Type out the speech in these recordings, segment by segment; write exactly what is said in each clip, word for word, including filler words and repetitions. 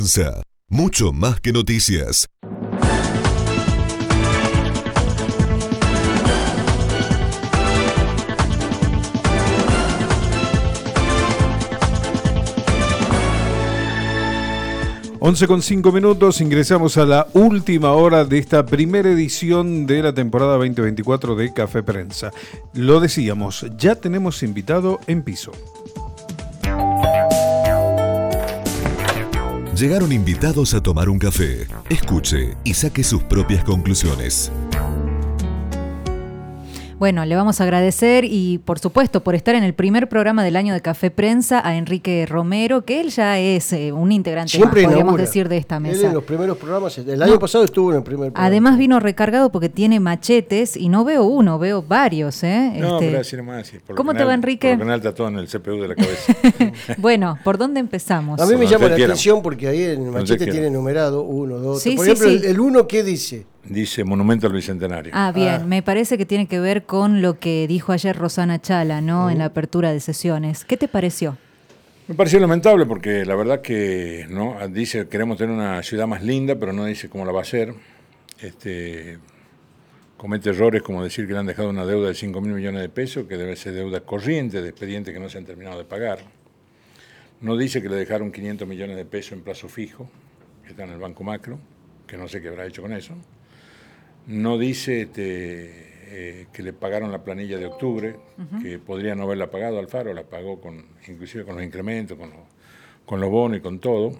Mucho más que noticias. once con cinco minutos, ingresamos a la última hora de esta primera edición de la temporada veinte veinticuatro de Café Prensa. Lo decíamos, ya tenemos invitado en piso. Llegaron invitados a tomar un café. Escuche y saque sus propias conclusiones. Bueno, le vamos a agradecer y, por supuesto, por estar en el primer programa del año de Café Prensa a Enrique Romero, que él ya es eh, un integrante Siempre más, podríamos inaugura. decir, de esta mesa. Él en los primeros programas, el año No. pasado estuvo en el primer programa. Además vino recargado porque tiene machetes y no veo uno, veo varios. ¿eh? No, Este, pero así nomás. Sí, por lo ¿Cómo te general- va, Enrique? Por lo general está todo en el C P U de la cabeza. Bueno, ¿por dónde empezamos? A mí me Cuando llama usted la quiera. atención porque ahí en el Cuando machete usted quiera. tiene numerado uno, dos, Sí, tres. Por sí, ejemplo, sí. el, el uno, ¿qué dice? Dice Monumento al Bicentenario. Ah, bien, Ah. me parece que tiene que ver con lo que dijo ayer Rosana Chala, ¿no? En la apertura de sesiones. ¿Qué te pareció? Me pareció lamentable porque la verdad que no dice queremos tener una ciudad más linda, pero no dice cómo la va a hacer. Este, comete errores como decir que le han dejado una deuda de cinco mil millones de pesos, que debe ser deuda corriente de expedientes que no se han terminado de pagar. No dice que le dejaron quinientos millones de pesos en plazo fijo, que está en el Banco Macro, que no sé qué habrá hecho con eso. No dice este, eh, que le pagaron la planilla de octubre, uh-huh. que podría no haberla pagado Alfaro, la pagó con, inclusive con los incrementos, con, lo, con los bonos y con todo.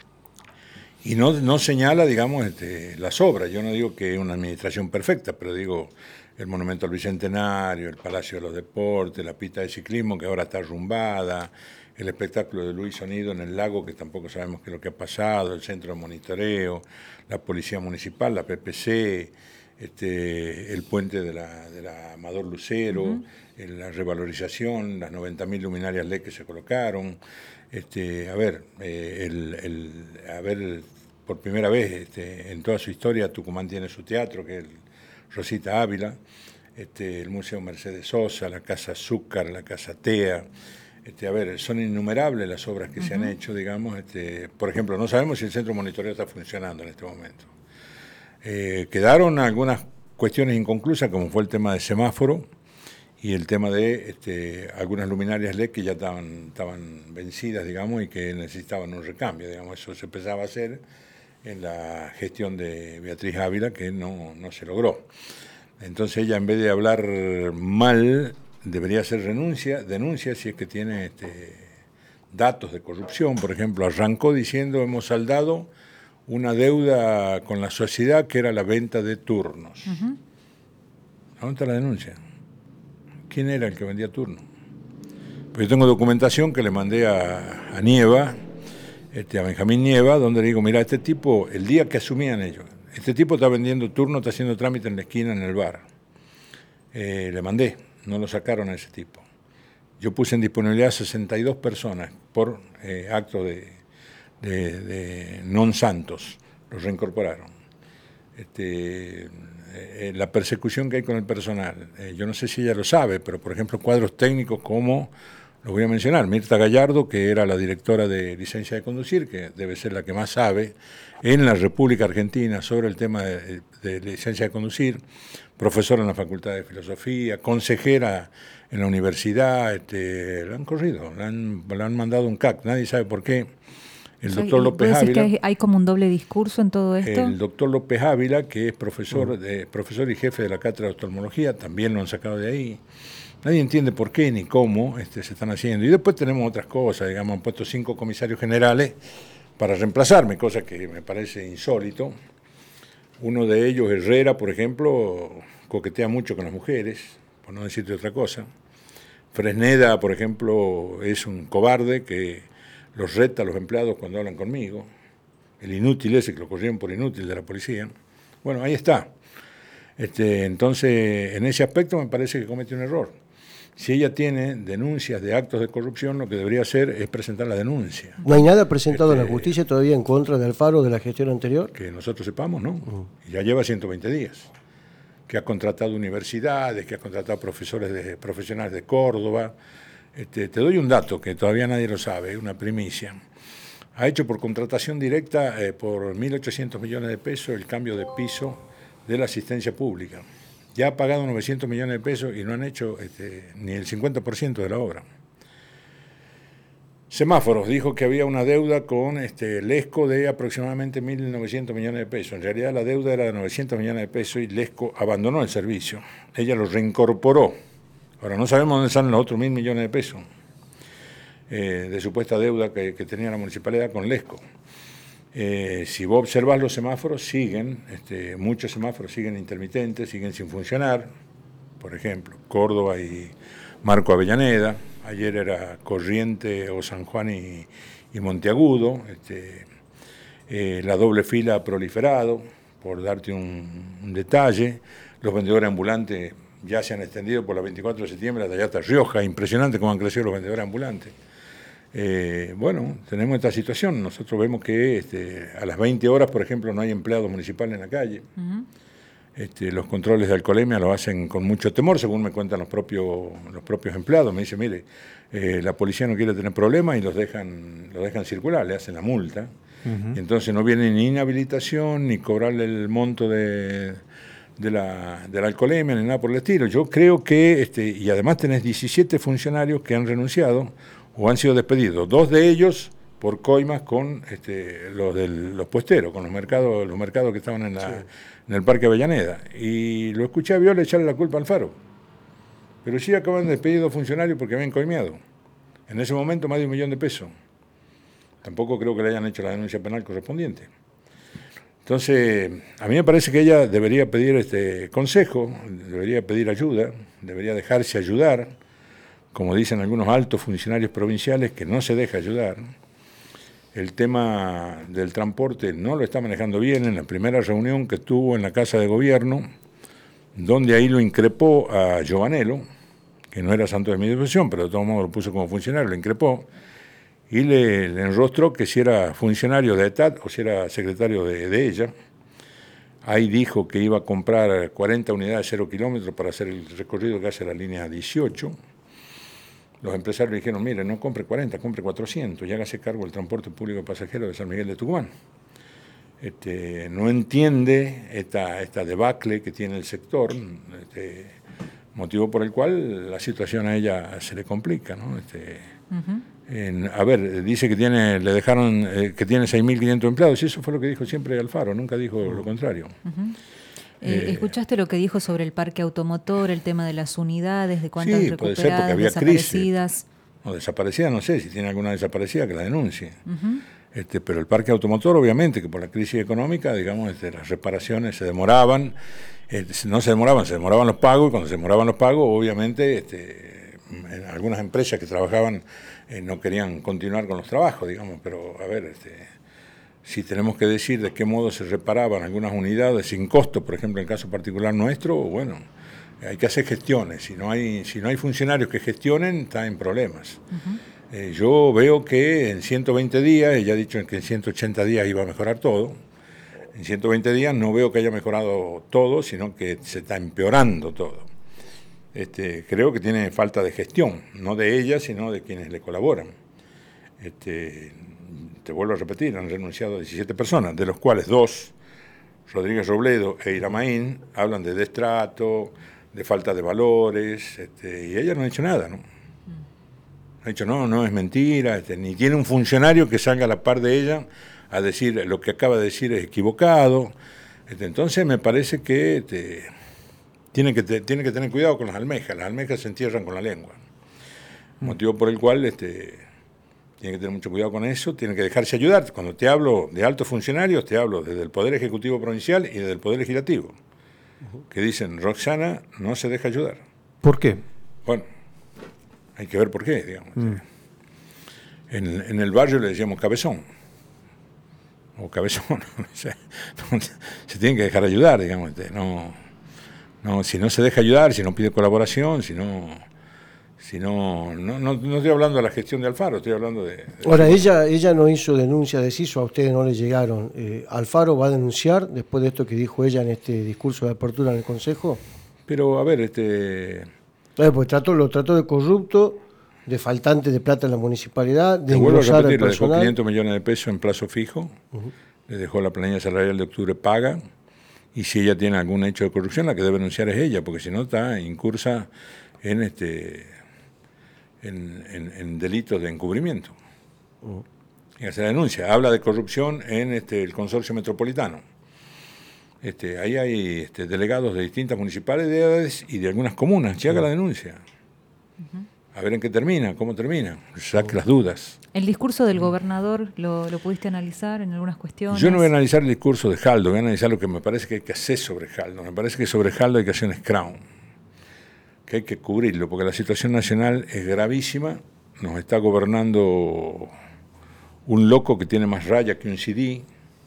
Y no, no señala, digamos, este, las obras. Yo no digo que es una administración perfecta, pero digo el Monumento al Bicentenario, el Palacio de los Deportes, la pista de ciclismo que ahora está arrumbada, el espectáculo de Luis Sonido en el lago, que tampoco sabemos qué es lo que ha pasado, el centro de monitoreo, la Policía Municipal, la P P C, este, el puente de la, de la Amador Lucero, uh-huh. la revalorización, las noventa mil luminarias L E D que se colocaron. Este, a ver, eh, el, el, a ver, por primera vez este, en toda su historia Tucumán tiene su teatro, que es el Rosita Ávila, este, el Museo Mercedes Sosa, la Casa Azúcar, la Casa Tea. Este, a ver, son innumerables las obras que uh-huh. se han hecho, digamos. Este, por ejemplo, no sabemos si el centro de monitoreo está funcionando en este momento. Eh, quedaron algunas cuestiones inconclusas, como fue el tema de semáforo y el tema de este, algunas luminarias L E D que ya estaban, estaban vencidas, digamos, y que necesitaban un recambio, digamos. Eso se empezaba a hacer en la gestión de Beatriz Ávila, que no, no se logró. Entonces ella, en vez de hablar mal, debería hacer renuncia, denuncia si es que tiene este, datos de corrupción. Por ejemplo, arrancó diciendo hemos saldado una deuda con la sociedad que era la venta de turnos. Uh-huh. ¿Dónde está la denuncia? ¿Quién era el que vendía turnos? Pues yo tengo documentación que le mandé a, a Nieva, este, a Benjamín Nieva, donde le digo, mira, este tipo, el día que asumían ellos, este tipo está vendiendo turnos, está haciendo trámite en la esquina, en el bar. Eh, le mandé. No lo sacaron a ese tipo. Yo puse en disponibilidad sesenta y dos personas por eh, acto de, de, de non santos. Los reincorporaron. Este, eh, la persecución que hay con el personal. Eh, yo no sé si ella lo sabe, pero por ejemplo cuadros técnicos como, lo voy a mencionar, Mirta Gallardo, que era la directora de licencia de conducir, que debe ser la que más sabe en la República Argentina sobre el tema de, de licencia de conducir, profesora en la Facultad de Filosofía, consejera en la universidad, este, la han corrido, la han, la han mandado un C A C, nadie sabe por qué. El doctor López Ávila. Que hay, hay como un doble discurso en todo esto? El doctor López Ávila, que es profesor, uh-huh. de, profesor y jefe de la cátedra de oftalmología, también lo han sacado de ahí. Nadie entiende por qué ni cómo este, se están haciendo. Y después tenemos otras cosas, digamos, han puesto cinco comisarios generales para reemplazarme, cosa que me parece insólito. Uno de ellos, Herrera, por ejemplo, coquetea mucho con las mujeres, por no decirte otra cosa. Fresneda, por ejemplo, es un cobarde que los reta a los empleados cuando hablan conmigo. El inútil ese, que lo corrieron por inútil de la policía. Bueno, ahí está. Este, entonces, en ese aspecto me parece que comete un error. Si ella tiene denuncias de actos de corrupción, lo que debería hacer es presentar la denuncia. ¿No hay nada presentado este, en la justicia todavía en contra de Alfaro de la gestión anterior? Que nosotros sepamos, ¿no? Uh-huh. Ya lleva ciento veinte días. Que ha contratado universidades, que ha contratado profesores de, profesionales de Córdoba. Este, te doy un dato que todavía nadie lo sabe, una primicia. ha hecho por contratación directa eh, por mil ochocientos millones de pesos el cambio de piso de la asistencia pública. Ya ha pagado novecientos millones de pesos y no han hecho este, ni el cincuenta por ciento de la obra. Semáforos, dijo que había una deuda con este, Lesco de aproximadamente mil novecientos millones de pesos. En realidad la deuda era de novecientos millones de pesos y Lesco abandonó el servicio. Ella lo reincorporó. Ahora no sabemos dónde salen los otros mil millones de pesos eh, de supuesta deuda que, que tenía la municipalidad con Lesco. Eh, si vos observás los semáforos, siguen, este, muchos semáforos siguen intermitentes, siguen sin funcionar. Por ejemplo, Córdoba y Marco Avellaneda. Ayer era Corriente o San Juan y, y Monteagudo. Este, eh, la doble fila ha proliferado, por darte un, un detalle. Los vendedores ambulantes ya se han extendido por la veinticuatro de septiembre hasta allá hasta Rioja. Impresionante cómo han crecido los vendedores ambulantes. Eh, bueno, tenemos esta situación. Nosotros vemos que este, a las veinte horas, por ejemplo, no hay empleados municipales en la calle. Uh-huh. Este, los controles de alcoholemia lo hacen con mucho temor, según me cuentan los propios, los propios empleados. Me dicen, mire, eh, la policía no quiere tener problemas y los dejan, los dejan circular, le hacen la multa. Uh-huh. Y entonces no viene ni inhabilitación, ni cobrarle el monto de, de, la, de la alcoholemia, ni nada por el estilo. Yo creo que, este, y además tenés diecisiete funcionarios que han renunciado o han sido despedidos. Dos de ellos por coimas con este, los, del, los puesteros, con los mercados, los mercados que estaban en, la, sí. en el Parque Avellaneda. Y lo escuché a Viola echarle la culpa al Alfaro. Pero sí acaban de despedir dos funcionarios porque habían coimeado. En ese momento más de un millón de pesos. Tampoco creo que le hayan hecho la denuncia penal correspondiente. Entonces, a mí me parece que ella debería pedir este consejo, debería pedir ayuda, debería dejarse ayudar, como dicen algunos altos funcionarios provinciales, que no se deja ayudar. El tema del transporte no lo está manejando bien. En la primera reunión que tuvo en la Casa de Gobierno, donde ahí lo increpó a Giovanello, que no era santo de mi devoción, pero de todos modos lo puso como funcionario, lo increpó, y le, le enrostró que si era funcionario de E T A D o si era secretario de, de ella. Ahí dijo que iba a comprar cuarenta unidades de cero kilómetros para hacer el recorrido que hace la línea dieciocho. Los empresarios le dijeron, mire, no compre cuarenta, compre cuatrocientos, y hágase cargo del transporte público pasajero de San Miguel de Tucumán. Este, no entiende esta, esta debacle que tiene el sector, este, motivo por el cual la situación a ella se le complica, ¿no? Este, uh-huh. en, a ver, dice que tiene, le dejaron eh, que tiene seis mil quinientos empleados, y eso fue lo que dijo siempre Alfaro, nunca dijo lo contrario. Uh-huh. Eh, eh, ¿Escuchaste lo que dijo sobre el parque automotor, el tema de las unidades, de cuántas sí, recuperadas, puede ser porque había desaparecidas? Crisis. No, desaparecidas no sé, si tiene alguna desaparecida que la denuncie. Uh-huh. Este, pero el parque automotor, obviamente, que por la crisis económica, digamos, este, las reparaciones se demoraban, eh, no se demoraban, se demoraban los pagos, y cuando se demoraban los pagos, obviamente, este, en algunas empresas que trabajaban eh, no querían continuar con los trabajos, digamos, pero a ver, este... si tenemos que decir de qué modo se reparaban algunas unidades sin costo, por ejemplo, en el caso particular nuestro, bueno, hay que hacer gestiones. Si no hay, si no hay funcionarios que gestionen, está en problemas. Uh-huh. Eh, yo veo que en ciento veinte días, ella ha dicho que en ciento ochenta días iba a mejorar todo, en ciento veinte días no veo que haya mejorado todo, sino que se está empeorando todo. Este, creo que tiene falta de gestión, no de ella, sino de quienes le colaboran. Este, te vuelvo a repetir, han renunciado diecisiete personas, de los cuales dos, Rodríguez Robledo e Iramaín, hablan de destrato, de falta de valores, este, y ella no ha hecho nada, ¿no? Ha dicho, no, no es mentira, este, ni tiene un funcionario que salga a la par de ella a decir lo que acaba de decir es equivocado. Este, entonces me parece que este, tiene que te, tiene que tener cuidado con las almejas, las almejas se entierran con la lengua, motivo por el cual este, tiene que tener mucho cuidado con eso, tiene que dejarse ayudar. Cuando te hablo de altos funcionarios, te hablo desde el Poder Ejecutivo Provincial y desde el Poder Legislativo, que dicen, Roxana no se deja ayudar. ¿Por qué? Bueno, hay que ver por qué, digamos. Mm. En, en el barrio le decíamos cabezón, o cabezón, se, se tiene que dejar ayudar, digamos. No, no, si no se deja ayudar, si no pide colaboración, si no... Si no, no, no, no estoy hablando de la gestión de Alfaro, estoy hablando de... de Ahora, ella ella no hizo denuncia de CISO, a ustedes no le llegaron. Eh, ¿Alfaro va a denunciar después de esto que dijo ella en este discurso de apertura en el Consejo? Pero, a ver, este... Eh, pues trató, lo trató de corrupto de faltante de plata en la municipalidad, de Te vuelvo a engrosar repetir, el le dejó personal. quinientos millones de pesos en plazo fijo, uh-huh. le dejó la planilla salarial de octubre paga, y si ella tiene algún hecho de corrupción, la que debe denunciar es ella, porque si no está incursa en este en, en, en delitos de encubrimiento. Uh-huh. Y hace la denuncia. Habla de corrupción en este, el consorcio metropolitano. Este, ahí hay este, delegados de distintas municipalidades y de algunas comunas. Se haga la denuncia. Uh-huh. A ver en qué termina, cómo termina. Saque uh-huh. las dudas. ¿El discurso del gobernador lo, lo pudiste analizar en algunas cuestiones? Yo no voy a analizar el discurso de Jaldo, voy a analizar lo que me parece que hay que hacer sobre Jaldo. Me parece que sobre Jaldo hay que hacer un scrum, que hay que cubrirlo, porque la situación nacional es gravísima. Nos está gobernando un loco que tiene más raya que un C D.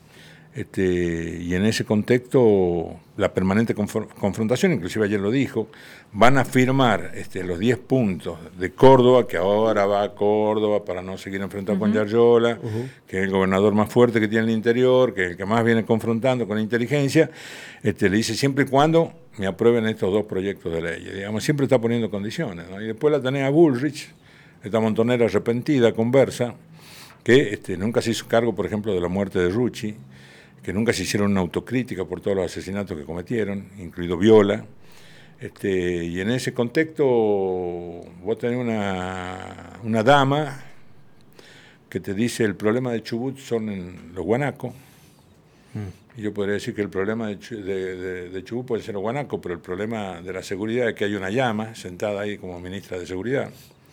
Este, y en ese contexto la permanente conf- confrontación, inclusive ayer lo dijo, van a firmar este, los diez puntos de Córdoba, que ahora va a Córdoba para no seguir enfrentado uh-huh. con Yarlora, uh-huh. que es el gobernador más fuerte que tiene el interior, que es el que más viene confrontando con inteligencia. Este, le dice siempre y cuando me aprueben estos dos proyectos de ley, digamos, siempre está poniendo condiciones, ¿no? Y después la tenés a Bullrich, esta montonera arrepentida, conversa, que este, nunca se hizo cargo, por ejemplo, de la muerte de Rucci, que nunca se hicieron una autocrítica por todos los asesinatos que cometieron, incluido Viola. Este, y en ese contexto vos tenés una, una dama que te dice el problema de Chubut son en los guanacos. Mm. Y yo podría decir que el problema de, de, de, de Chubut puede ser los guanacos, pero el problema de la seguridad es que hay una llama sentada ahí como ministra de Seguridad.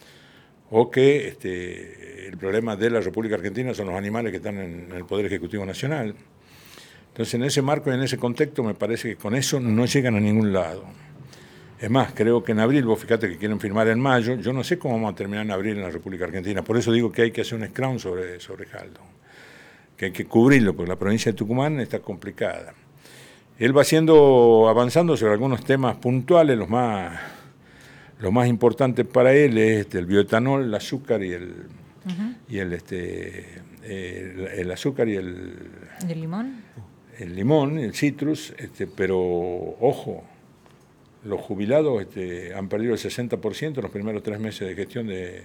O que este, el problema de la República Argentina son los animales que están en el Poder Ejecutivo Nacional. Entonces, en ese marco y en ese contexto, me parece que con eso no llegan a ningún lado. Es más, creo que en abril, vos fíjate que quieren firmar en mayo, yo no sé cómo vamos a terminar en abril en la República Argentina, por eso digo que hay que hacer un scrum sobre, sobre Jaldo, que hay que cubrirlo, porque la provincia de Tucumán está complicada. Él va siendo, avanzando sobre algunos temas puntuales, los más, los más importantes para él es este, el bioetanol, el azúcar y el, uh-huh. y el, este, el, el azúcar y el... ¿Y el limón? El limón, el citrus, este, pero ojo, los jubilados este, han perdido el sesenta por ciento en los primeros tres meses de gestión de,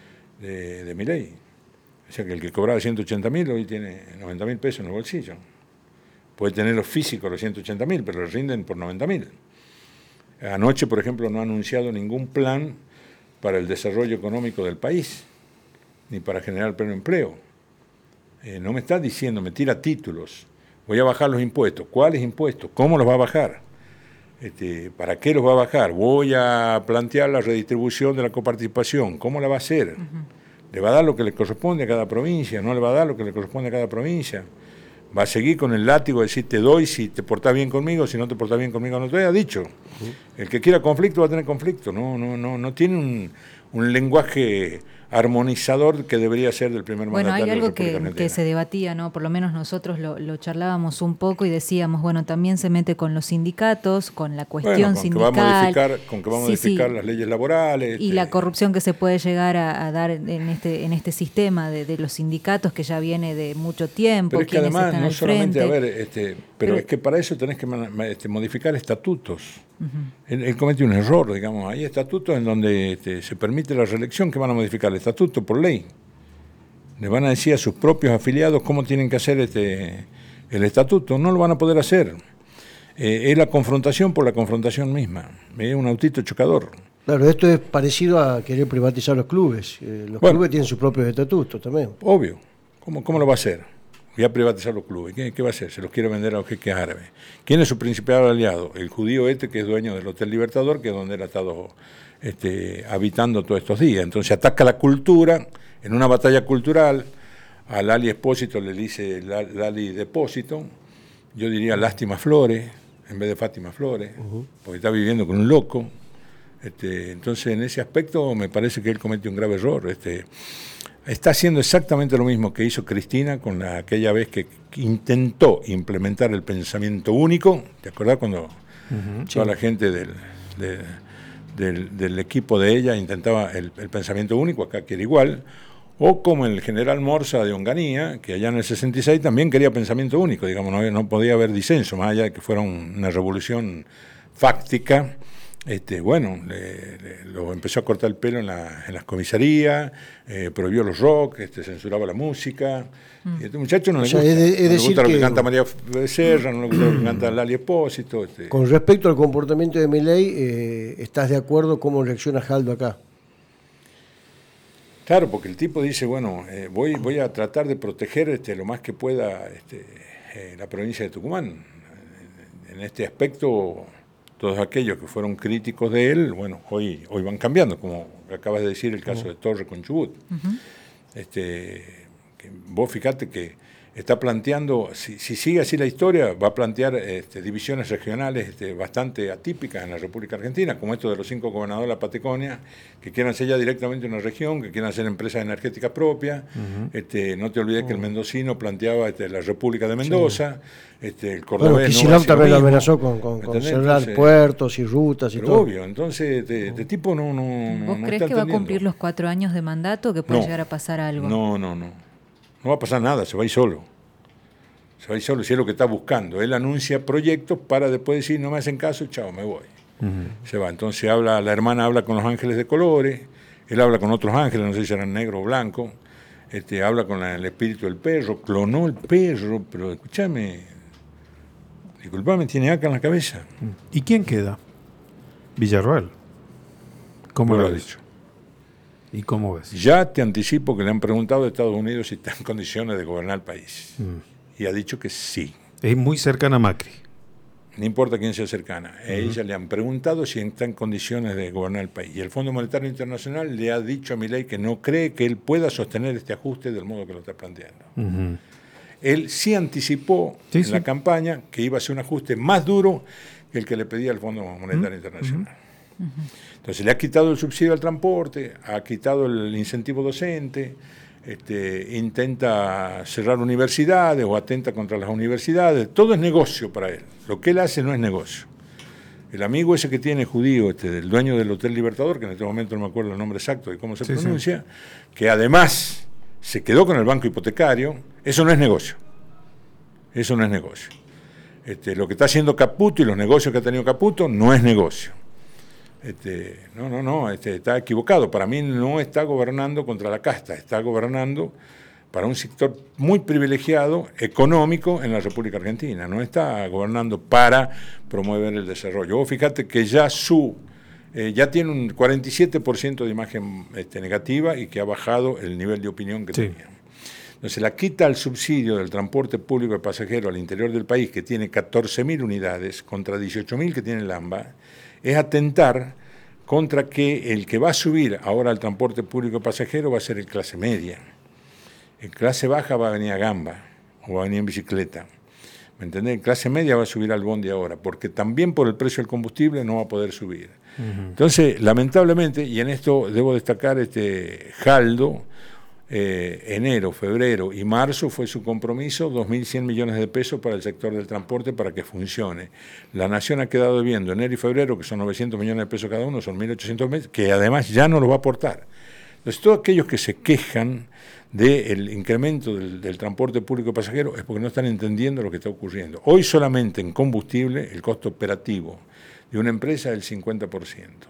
de, de Milei. O sea que el que cobraba ciento ochenta mil hoy tiene noventa mil pesos en el bolsillo. Puede tener los físicos los ciento ochenta mil, pero le rinden por noventa mil. Anoche, por ejemplo, no ha anunciado ningún plan para el desarrollo económico del país, ni para generar pleno empleo. Eh, no me está diciendo, me tira títulos. Voy a bajar los impuestos. ¿Cuáles impuestos? ¿Cómo los va a bajar? Este, ¿Para qué los va a bajar? Voy a plantear la redistribución de la coparticipación. ¿Cómo la va a hacer? Uh-huh. ¿Le va a dar lo que le corresponde a cada provincia? ¿No le va a dar lo que le corresponde a cada provincia? ¿Va a seguir con el látigo de decir te doy si te portás bien conmigo, si no te portás bien conmigo no te doy? Ha dicho. Uh-huh. El que quiera conflicto va a tener conflicto. No, no, no, no tiene un, un lenguaje armonizador que debería ser del primer bueno, mandatario. Bueno, hay algo que, que se debatía, ¿no? Por lo menos nosotros lo, lo charlábamos un poco y decíamos, bueno, también se mete con los sindicatos, con la cuestión bueno, con sindical. Que va a modificar, con que va a sí, modificar sí. las leyes laborales. Y este... la corrupción que se puede llegar a, a dar en este en este sistema de, de los sindicatos que ya viene de mucho tiempo. Pero es que además, están no al solamente, frente. a ver, este, pero, pero es que para eso tenés que este, modificar estatutos. Uh-huh. Él, él comete un error, digamos. Hay estatutos en donde este, se permite la reelección, que van a modificar el estatuto por ley. Le van a decir a sus propios afiliados cómo tienen que hacer este, el estatuto. No lo van a poder hacer. Eh, es la confrontación por la confrontación misma. Es un autito chocador. Claro, esto es parecido a querer privatizar los clubes. Eh, los bueno, clubes tienen sus propios estatutos también. Obvio. ¿Cómo, cómo lo va a hacer? Voy a privatizar los clubes. ¿Qué, qué va a hacer? Se los quiere vender a los jeques árabes. ¿Quién es su principal aliado? El judío este, que es dueño del Hotel Libertador, que es donde él ha estado este, habitando todos estos días. Entonces ataca la cultura. En una batalla cultural, a Lali Espósito le dice Lali Depósito, yo diría Lástima Flores, en vez de Fátima Flores, uh-huh. porque está viviendo con un loco. Este, entonces, en ese aspecto, me parece que él comete un grave error. Este, está haciendo exactamente lo mismo que hizo Cristina con la, aquella vez que intentó implementar el pensamiento único. ¿Te acordás cuando uh-huh, toda sí. la gente del... De, del, del equipo de ella intentaba el, el pensamiento único, acá quiere igual? O como el general Morza de Onganía, que allá en el sesenta y seis también quería pensamiento único, digamos, no, no podía haber disenso, más allá de que fuera un, una revolución fáctica, Este, bueno, le, le, lo empezó a cortar el pelo en, la, en las comisarías, eh, prohibió los rock, este, censuraba la música. Mm. Y a este muchacho no le o sea, gusta, es de, es no le decir gusta lo que, que canta María Becerra, no le gusta lo que canta Lali Espósito. Este. Con respecto al comportamiento de Milei, eh, ¿estás de acuerdo cómo reacciona Jaldo acá? Claro, porque el tipo dice, bueno, eh, voy, voy a tratar de proteger este, lo más que pueda este, eh, la provincia de Tucumán. En este aspecto, todos aquellos que fueron críticos de él, bueno, hoy, hoy van cambiando, como acabas de decir el caso de Torre con Chubut. Uh-huh. Este, que vos fijate que está planteando, si, si sigue así la historia, va a plantear este, divisiones regionales este, bastante atípicas en la República Argentina, como esto de los cinco gobernadores de la Patagonia, que quieran ser ya directamente una región, que quieran hacer empresas energéticas propias. Uh-huh. este, no te olvides uh-huh. que el mendocino planteaba este, la República de Mendoza, sí. este, el cordobés bueno, Kicillof no también lo amenazó con, con, con cerrar entonces, puertos y rutas y todo. Obvio, entonces este, este tipo no, no, ¿Vos no crees está que va a cumplir los cuatro años de mandato, que puede no, llegar a pasar algo? No, no, no. No va a pasar nada, se va a ir solo. Se va a ir solo, si es lo que está buscando. Él anuncia proyectos para después decir, no me hacen caso, chao, me voy. Uh-huh. Se va. Entonces habla, la hermana habla con los ángeles de colores, él habla con otros ángeles, no sé si eran negro o blanco, este, habla con la, el espíritu del perro, clonó el perro, pero escúchame, disculpame, tiene acá en la cabeza. ¿Y quién queda? Villarroel. ¿Cómo lo has dicho? ¿Y cómo ves? Ya te anticipo que le han preguntado a Estados Unidos si está en condiciones de gobernar el país. Mm. Y ha dicho que sí. Es muy cercana a Macri. No importa quién sea cercana. A uh-huh. ella le han preguntado si está en condiciones de gobernar el país. Y el Fondo Monetario Internacional le ha dicho a Milei que no cree que él pueda sostener este ajuste del modo que lo está planteando. Uh-huh. Él sí anticipó sí, en sí. la campaña que iba a ser un ajuste más duro que el que le pedía el Fondo Monetario uh-huh. Internacional. Uh-huh. Entonces le ha quitado el subsidio al transporte, ha quitado el incentivo docente, este, intenta cerrar universidades o atenta contra las universidades. Todo es negocio para él. Lo que él hace no es negocio. El amigo ese que tiene judío, este, el dueño del Hotel Libertador, que en este momento no me acuerdo el nombre exacto de cómo se sí, pronuncia, sí. que además se quedó con el banco hipotecario, eso no es negocio. Eso no es negocio. Este, lo que está haciendo Caputo y los negocios que ha tenido Caputo no es negocio. Este, no, no, no, este, está equivocado. Para mí no está gobernando contra la casta, está gobernando para un sector muy privilegiado económico en la República Argentina. No está gobernando para promover el desarrollo. Vos fíjate que ya su eh, ya tiene un cuarenta y siete por ciento de imagen este, negativa y que ha bajado el nivel de opinión que sí. tenía. Entonces la quita al subsidio del transporte público de pasajeros al interior del país, que tiene catorce mil unidades contra dieciocho mil que tiene el AMBA, es atentar contra que el que va a subir ahora al transporte público pasajero va a ser el clase media. El clase baja va a venir a gamba o va a venir en bicicleta. ¿Me entendés? El clase media va a subir al bondi ahora, porque también por el precio del combustible no va a poder subir. Uh-huh. Entonces, lamentablemente, y en esto debo destacar este Jaldo, Eh, enero, febrero y marzo fue su compromiso, dos mil cien millones de pesos para el sector del transporte para que funcione. La Nación ha quedado debiendo enero y febrero, que son novecientos millones de pesos cada uno, son mil ochocientos meses, que además ya no los va a aportar. Entonces, todos aquellos que se quejan del incremento del, del transporte público de pasajeros es porque no están entendiendo lo que está ocurriendo. Hoy solamente en combustible el costo operativo de una empresa es el cincuenta por ciento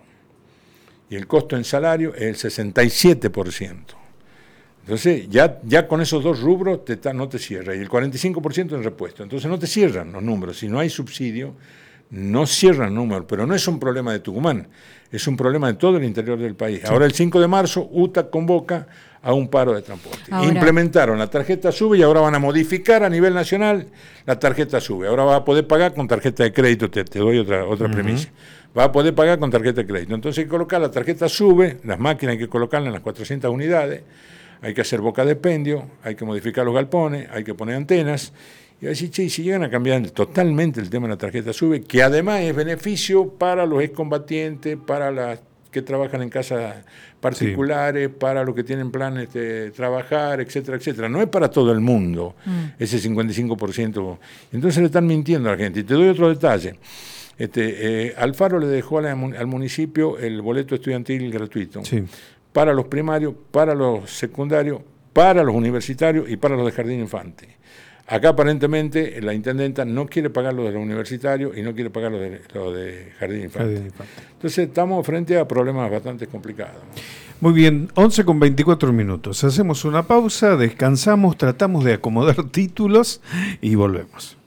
y el costo en salario es el sesenta y siete por ciento. Entonces, ya, ya con esos dos rubros te ta, no te cierra, y el cuarenta y cinco por ciento en repuesto. Entonces, no te cierran los números. Si no hay subsidio, no cierran números. Pero no es un problema de Tucumán, es un problema de todo el interior del país. Sí. Ahora, el cinco de marzo, U T A convoca a un paro de transporte. Ahora. Implementaron la tarjeta SUBE y ahora van a modificar a nivel nacional la tarjeta SUBE. Ahora vas a poder pagar con tarjeta de crédito, te, te doy otra, otra uh-huh. premisa. Vas a poder pagar con tarjeta de crédito. Entonces, hay que colocar la tarjeta SUBE, las máquinas hay que colocarlas en las cuatrocientas unidades. Hay que hacer boca de expendio, hay que modificar los galpones, hay que poner antenas. Y decir, che, si llegan a cambiar totalmente el tema de la tarjeta SUBE, que además es beneficio para los excombatientes, para las que trabajan en casas particulares, sí. para los que tienen planes de trabajar, etcétera, etcétera. No es para todo el mundo mm. ese cincuenta y cinco por ciento. Entonces le están mintiendo a la gente. Y te doy otro detalle. Este, eh, Alfaro le dejó a la, al municipio el boleto estudiantil gratuito. Sí. Para los primarios, para los secundarios, para los universitarios y para los de jardín infante. Acá aparentemente la intendenta no quiere pagar lo de los universitarios y no quiere pagar lo de, lo de Jardín Infante. Jardín Infante. Entonces estamos frente a problemas bastante complicados. Muy bien, once con veinticuatro minutos. Hacemos una pausa, descansamos, tratamos de acomodar títulos y volvemos.